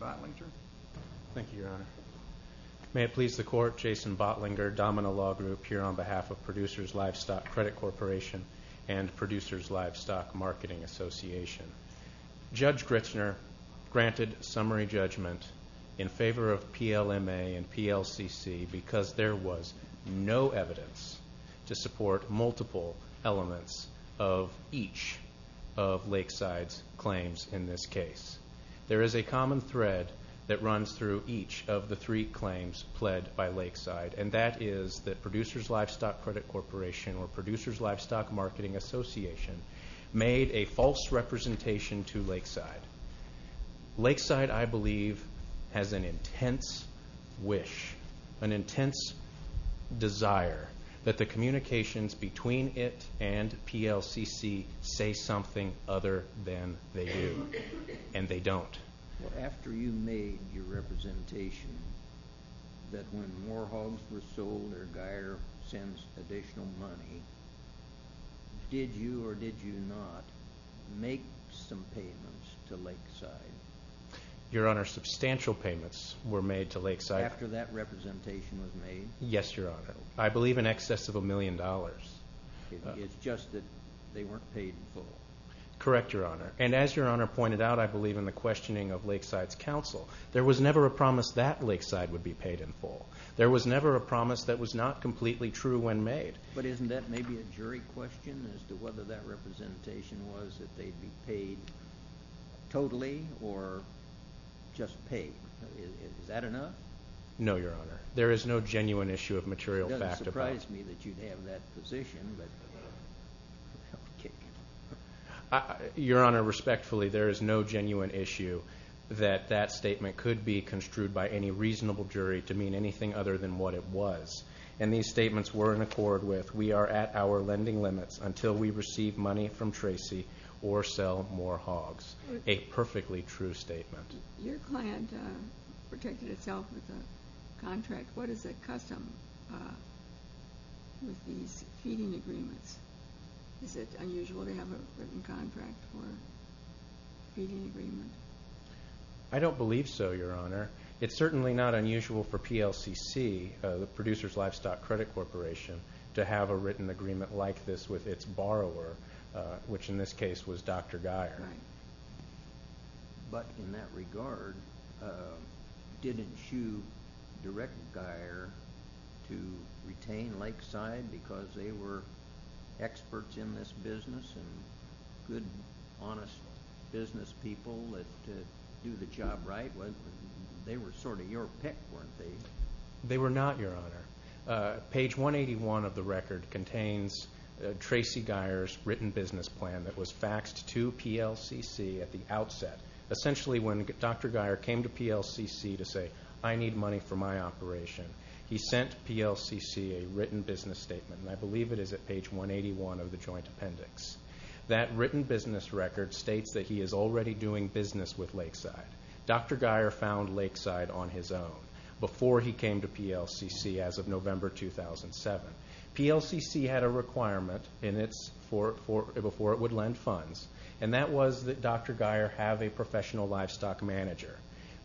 Bottlinger. Thank you, Your Honor. May it please the Court, Jason Bottlinger, Domino Law Group, here on behalf of Producers Livestock Credit Corporation and Producers Livestock Marketing Association. Judge Gritzner granted summary judgment in favor of PLMA and PLCC because there was no evidence to support multiple elements of each of Lakeside's claims in this case. There is a common thread that runs through each of the three claims pled by Lakeside, and that is that Producers Livestock Credit Corporation or Producers Livestock Marketing Association made a false representation to Lakeside. Lakeside, I believe, has an intense wish, an intense desire that the communications between it and PLCC say something other than they do, and they don't. Well, after you made your representation that when more hogs were sold or Geyer sends additional money, did you or did you not make some payments to Lakeside? Your Honor, substantial payments were made to Lakeside. After that representation was made? Yes, Your Honor. I believe in excess of $1 million. It's just that they weren't paid in full. Correct, Your Honor. And as Your Honor pointed out, I believe in the questioning of Lakeside's counsel, there was never a promise that Lakeside would be paid in full. There was never a promise that was not completely true when made. But isn't that maybe a jury question as to whether that representation was that they'd be paid totally or just paid? Is that enough? No, Your Honor. There is no genuine issue of material fact about it. It doesn't surprise me that you'd have that position, but okay. Your Honor, respectfully, there is no genuine issue that that statement could be construed by any reasonable jury to mean anything other than what it was. And these statements were in accord with, we are at our lending limits until we receive money from Tracy or sell more hogs. A perfectly true statement. Your client protected itself with a contract. What is the custom with these feeding agreements? Is it unusual to have a written contract for a feeding agreement? I don't believe so, Your Honor. It's certainly not unusual for PLCC, the Producers Livestock Credit Corporation, to have a written agreement like this with its borrower, which in this case was Dr. Geyer. Right. But in that regard, didn't you direct Geyer to retain Lakeside because they were experts in this business and good, honest business people that do the job right? Well, they were sort of your pick, weren't they? They were not, Your Honor. Page 181 of the record contains Tracy Geyer's written business plan that was faxed to PLCC at the outset. Essentially, when Dr. Geyer came to PLCC to say, I need money for my operation, he sent PLCC a written business statement, and I believe it is at page 181 of the joint appendix. That written business record states that he is already doing business with Lakeside. Dr. Geyer found Lakeside on his own before he came to PLCC as of November 2007. PLCC had a requirement in its before it would lend funds, and that was that Dr. Geyer have a professional livestock manager.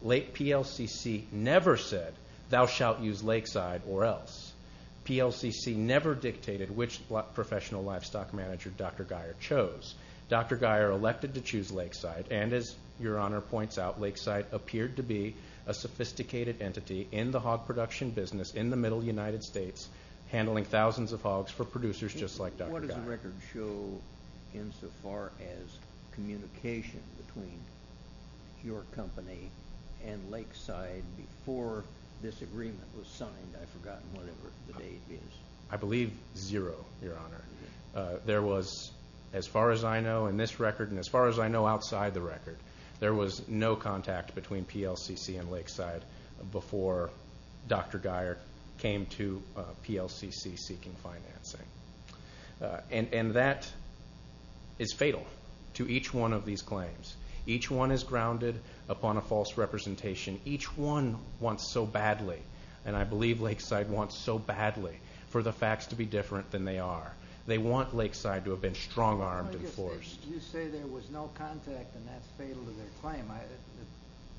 PLCC never said, thou shalt use Lakeside or else. PLCC never dictated which professional livestock manager Dr. Geyer chose. Dr. Geyer elected to choose Lakeside, and as Your Honor points out, Lakeside appeared to be a sophisticated entity in the hog production business in the middle United States, handling thousands of hogs for producers just like Dr. Geyer. What does the record show insofar as communication between your company and Lakeside before this agreement was signed? I've forgotten whatever the date is. I believe 0, Your Honor. There was, as far as I know in this record and as far as I know outside the record, there was no contact between PLCC and Lakeside before Dr. Geyer came to PLCC seeking financing. And that is fatal to each one of these claims. Each one is grounded upon a false representation. Each one wants so badly, and I believe Lakeside wants so badly, for the facts to be different than they are. They want Lakeside to have been strong-armed and forced. You say there was no contact, and that's fatal to their claim.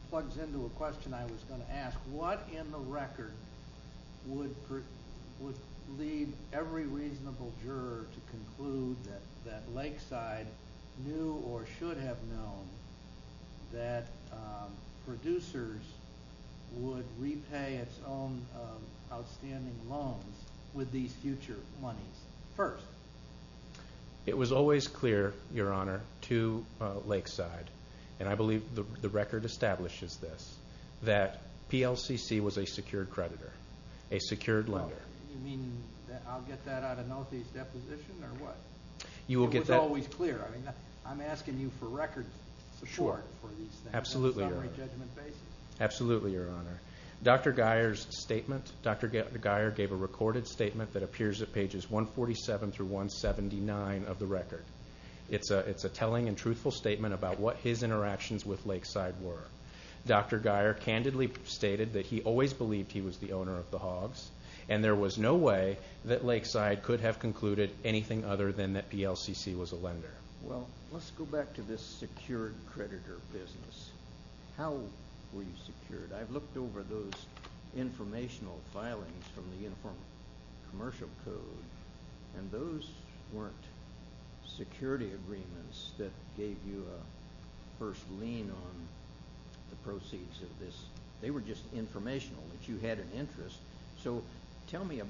plugs into a question I was going to ask. What in the record would lead every reasonable juror to conclude that Lakeside knew or should have known that Producers would repay its own outstanding loans with these future monies first? It was always clear, Your Honor, to Lakeside, and I believe the record establishes this, that PLCC was a secured creditor, a secured lender. You mean that I'll get that out of Nothie's deposition, or what? You will get that. It was always clear. I mean, I'm asking you for record support for these things. Absolutely, on a Your summary Honor. judgment basis. Absolutely, Your Honor. Dr. Geyer's statement, Dr. Geyer gave a recorded statement that appears at pages 147 through 179 of the record. It's a telling and truthful statement about what his interactions with Lakeside were. Dr. Geyer candidly stated that he always believed he was the owner of the hogs, and there was no way that Lakeside could have concluded anything other than that PLCC was a lender. Well, let's go back to this secured creditor business. How were you secured? I've looked over those informational filings from the Uniform Commercial Code, and those weren't security agreements that gave you a first lien on the proceeds of this. They were just informational, that you had an interest. So tell me,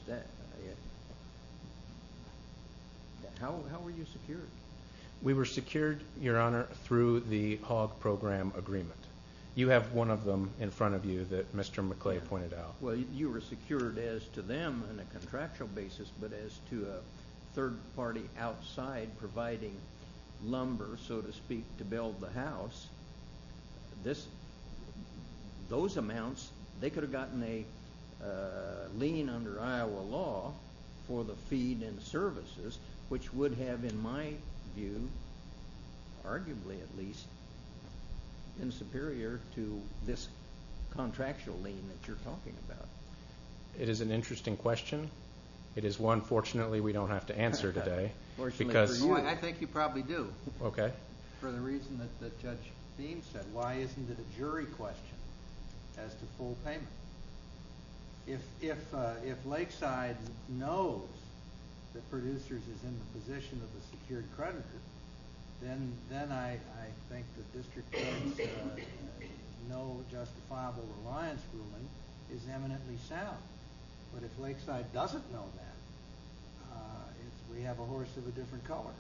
how were you secured? We were secured, Your Honor, through the hog program agreement. You have one of them in front of you that Mr. McClay pointed out. Well, you were secured as to them on a contractual basis, but as to a third party outside providing lumber, so to speak, to build the house, those amounts, they could have gotten a lien under Iowa law for the feed and services, which would have, in my view, arguably at least, been superior to this contractual lien that you're talking about. It is an interesting question. It is one, fortunately, we don't have to answer today. Because I think you probably do. Okay. For the reason that Judge Beam said, why isn't it a jury question as to full payment? If Lakeside knows that Producers is in the position of a secured creditor, then I think the district court's no justifiable reliance ruling is eminently sound. But if Lakeside doesn't know that, we have a horse of a different color.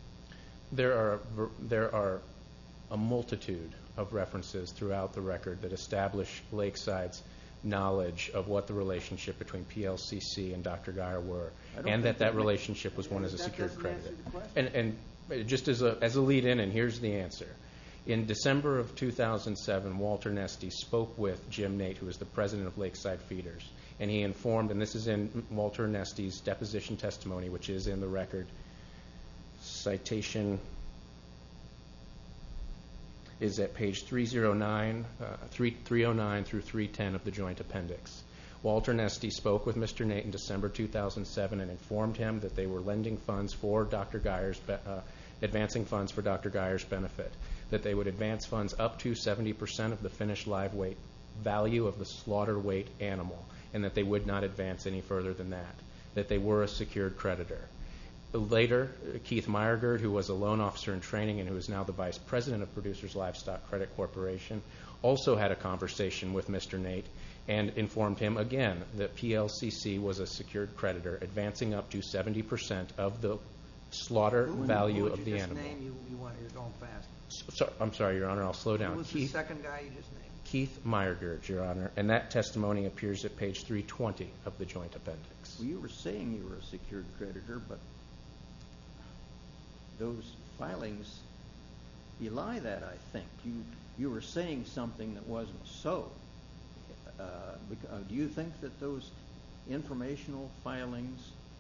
There are a multitude of references throughout the record that establish Lakeside's knowledge of what the relationship between PLCC and Dr. Geyer were, and that relationship was one as a secured creditor. And just as a lead-in, and here's the answer. In December of 2007, Walter Nesty spoke with Jim Nate, who was the president of Lakeside Feeders, and he informed, and this is in Walter Nesty's deposition testimony, which is in the record, citation is at page 309 through 310 of the joint appendix. Walter Nesty spoke with Mr. Nate in December 2007 and informed him that they were lending funds for Dr. Geyer's, advancing funds for Dr. Geyer's benefit, that they would advance funds up to 70% of the finished live weight value of the slaughter weight animal, and that they would not advance any further than that they were a secured creditor. Later, Keith Meyergerd, who was a loan officer in training and who is now the vice president of Producers Livestock Credit Corporation, also had a conversation with Mr. Nate and informed him again that PLCC was a secured creditor, advancing up to 70% of the slaughter value of the animal. You're going fast. I'm sorry, Your Honor, I'll slow down. Who was the second guy you just named? Keith Meyergerd, Your Honor, and that testimony appears at page 320 of the joint appendix. Well, you were saying you were a secured creditor, but those filings belie that, I think. You were saying something that wasn't so. Do you think that those informational filings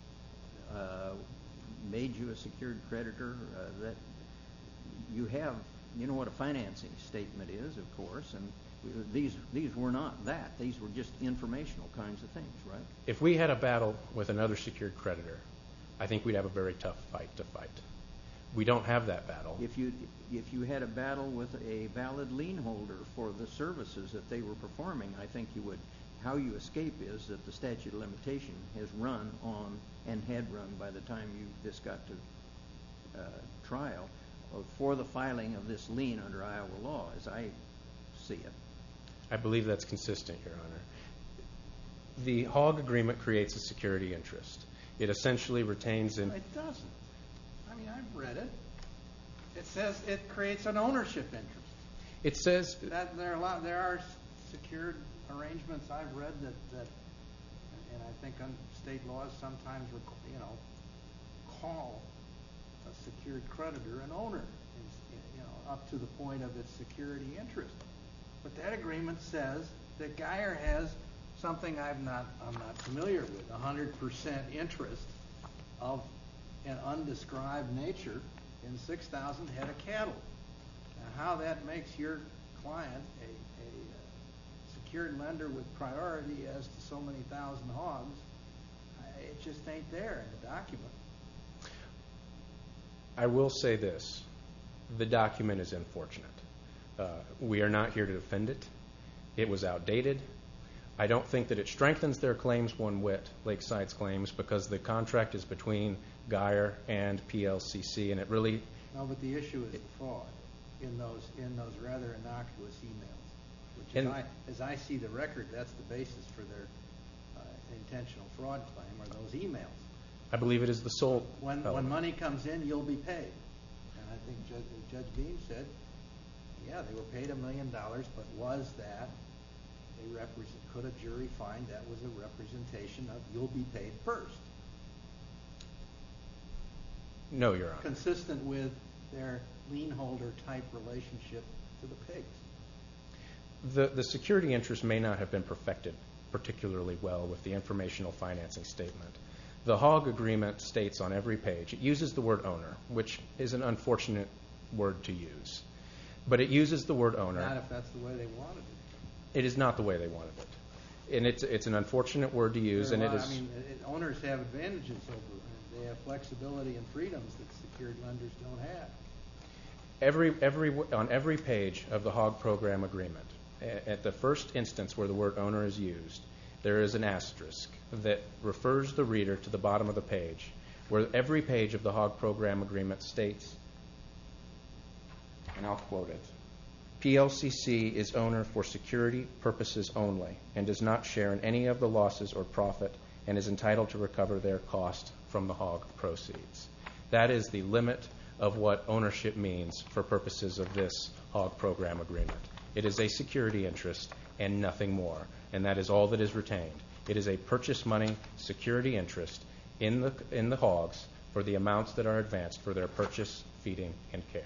made you a secured creditor? That you have, you know what a financing statement is, of course, and these were not that. These were just informational kinds of things, right? If we had a battle with another secured creditor, I think we'd have a very tough fight to fight. We don't have that battle. If you had a battle with a valid lien holder for the services that they were performing, I think you would. How you escape is that the statute of limitation has run on and had run by the time this got to trial for the filing of this lien under Iowa law, as I see it. I believe that's consistent, Your Honor. The Hogg Agreement creates a security interest. It essentially retains in... It doesn't. I mean, I've read it. It says it creates an ownership interest. It says... That there are secured arrangements I've read that and I think on state laws sometimes, call a secured creditor an owner, up to the point of its security interest. But that agreement says that Geyer has something I'm not familiar with, 100% interest of an undescribed nature in 6,000 head of cattle. Now, how that makes your client a secured lender with priority as to so many thousand hogs, it just ain't there in the document. I will say this. The document is unfortunate. We are not here to defend it. It was outdated. I don't think that it strengthens their claims one whit, Lakeside's claims, because the contract is between Geyer and PLCC, and it really... No, but the issue is the fraud in those rather innocuous emails, which as I see the record, that's the basis for their intentional fraud claim, are those emails. I believe it is the sole When money comes in, you'll be paid. And I think Judge Beam said, yeah, they were paid $1 million, but was that could a jury find that was a representation of you'll be paid first? No, Your Honor. Consistent with their lien holder type relationship to the pigs. The security interest may not have been perfected particularly well with the informational financing statement. The Hogg Agreement states on every page, it uses the word owner, which is an unfortunate word to use. But it uses the word owner. Not if that's the way they wanted it. It is not the way they wanted it. And it's an unfortunate word to use. Owners have advantages over, they have flexibility and freedoms that secured lenders don't have. On every page of the Hogg Program Agreement, at the first instance where the word owner is used, there is an asterisk that refers the reader to the bottom of the page, where every page of the Hogg Program Agreement states, and I'll quote it, PLCC is owner for security purposes only and does not share in any of the losses or profit and is entitled to recover their cost from the Hogg proceeds. That is the limit of what ownership means for purposes of this Hogg Program Agreement. It is a security interest and nothing more, and that is all that is retained. It is a purchase money security interest in the hogs for the amounts that are advanced for their purchase, feeding, and care.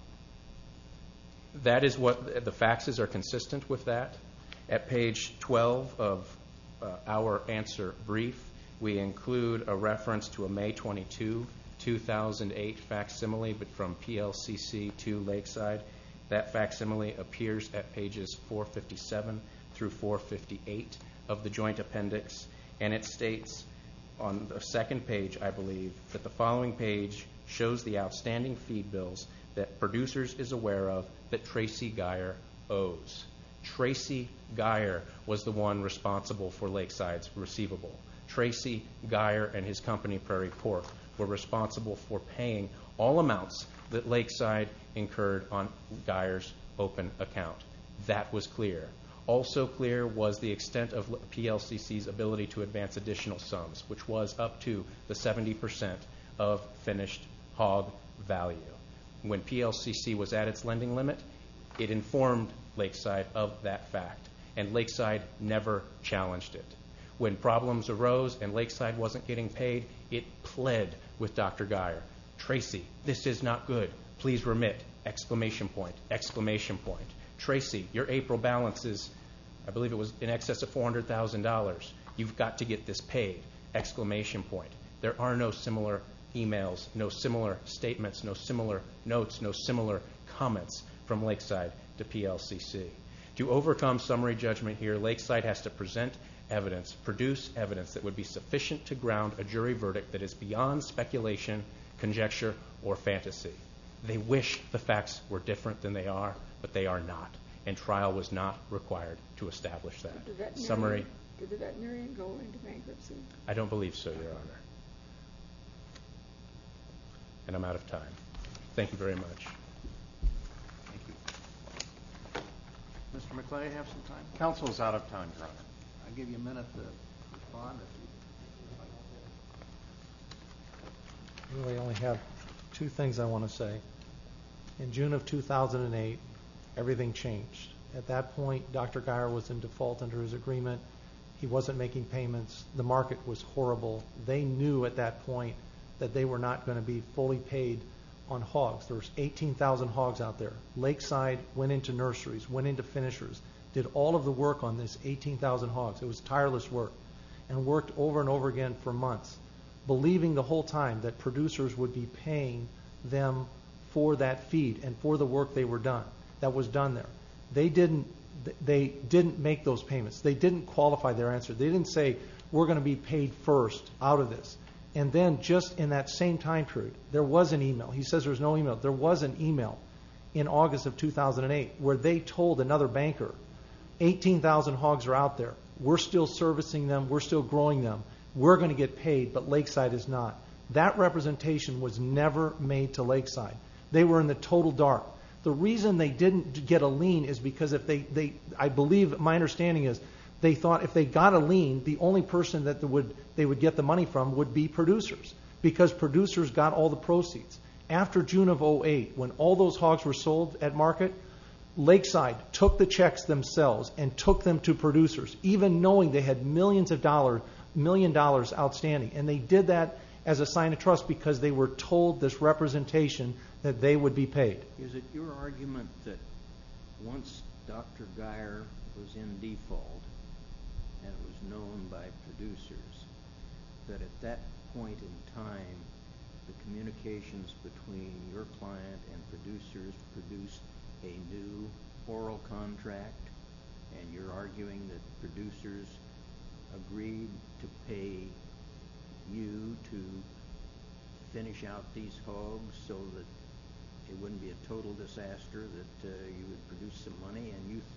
That is what the faxes are consistent with that. At page 12 of our answer brief, we include a reference to a May 22, 2008 facsimile, but from PLCC to Lakeside. That facsimile appears at pages 457 through 458 of the joint appendix, and it states on the second page, I believe, that the following page shows the outstanding feed bills that Producers is aware of that Tracy Geyer owes. Tracy Geyer was the one responsible for Lakeside's receivable. Tracy Geyer and his company, Prairie Pork, were responsible for paying all amounts that Lakeside incurred on Geyer's open account. That was clear. Also clear was the extent of PLCC's ability to advance additional sums, which was up to the 70% of finished hog value. When PLCC was at its lending limit, it informed Lakeside of that fact, and Lakeside never challenged it. When problems arose and Lakeside wasn't getting paid, it pled with Dr. Geyer. Tracy, this is not good. Please remit! Exclamation point, exclamation point. Tracy, your April balance is, I believe it was in excess of $400,000. You've got to get this paid! Exclamation point. There are no similar emails, no similar statements, no similar notes, no similar comments from Lakeside to PLCC. To overcome summary judgment here, Lakeside has to present evidence, produce evidence that would be sufficient to ground a jury verdict that is beyond speculation conjecture, or fantasy. They wish the facts were different than they are, but they are not, and trial was not required to establish that. Summary. Did the veterinarian go into bankruptcy? I don't believe so, Your Honor. And I'm out of time. Thank you very much. Thank you. Mr. McClay, have some time? Counsel is out of time, Your Honor. I'll give you a minute to respond if you Really only have two things I want to say. In June of 2008, everything changed. At that point, Dr. Geyer was in default under his agreement. He wasn't making payments. The market was horrible. They knew at that point that they were not going to be fully paid on hogs. There was 18,000 hogs out there. Lakeside went into nurseries, went into finishers, did all of the work on this 18,000 hogs. It was tireless work and worked over and over again for months, believing the whole time that producers would be paying them for that feed and for the work that was done there. They didn't make those payments. They didn't qualify their answer. They didn't say, we're going to be paid first out of this. And then just in that same time period, there was an email. He says there's no email. There was an email in August of 2008 where they told another banker, 18,000 hogs are out there. We're still servicing them. We're still growing them. We're going to get paid, but Lakeside is not. That representation was never made to Lakeside. They were in the total dark. The reason they didn't get a lien is because if I believe, my understanding is, they thought if they got a lien, the only person that they would get the money from would be producers, because producers got all the proceeds. After June of 2008, when all those hogs were sold at market, Lakeside took the checks themselves and took them to producers, even knowing they had $1 million outstanding. And they did that as a sign of trust because they were told this representation that they would be paid. Is it your argument that once Dr. Geyer was in default and it was known by producers, that at that point in time the communications between your client and producers produced a new oral contract, and you're arguing that producers agreed to pay you to finish out these hogs so that it wouldn't be a total disaster, that you would produce some money, and you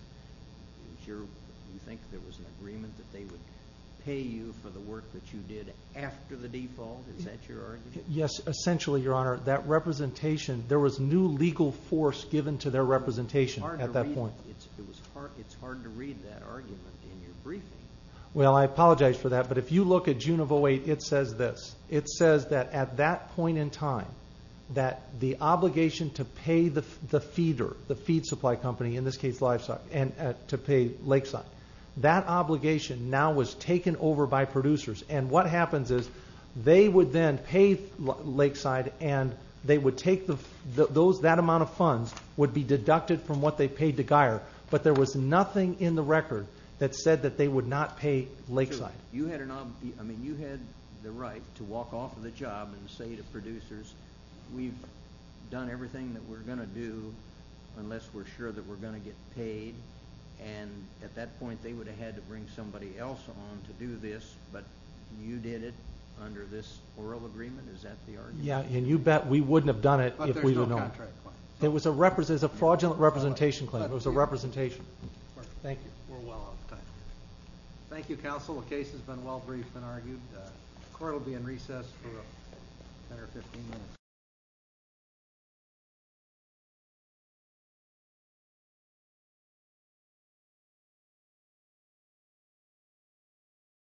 think there was an agreement that they would pay you for the work that you did after the default? Is that your argument? Yes, essentially, Your Honor. That representation, there was new legal force given to their representation at that point. It's hard to read that argument in your briefing. Well, I apologize for that, but if you look at June of 2008, it says this. It says that at that point in time, that the obligation to pay the feeder, the feed supply company, in this case livestock, and to pay Lakeside, that obligation now was taken over by producers. And what happens is they would then pay Lakeside, and they would take that amount of funds would be deducted from what they paid to Geyer. But there was nothing in the record that said that they would not pay Lakeside. So you had you had the right to walk off of the job and say to producers, we've done everything that we're going to do unless we're sure that we're going to get paid. And at that point, they would have had to bring somebody else on to do this, but you did it under this oral agreement. Is that the argument? Yeah, and you bet we wouldn't have done it if we would have known. But there's no contract claim. It was a fraudulent representation claim. It was a representation. Thank you. We're well out of time. Thank you, counsel. The case has been well briefed and argued. The court will be in recess for 10 or 15 minutes.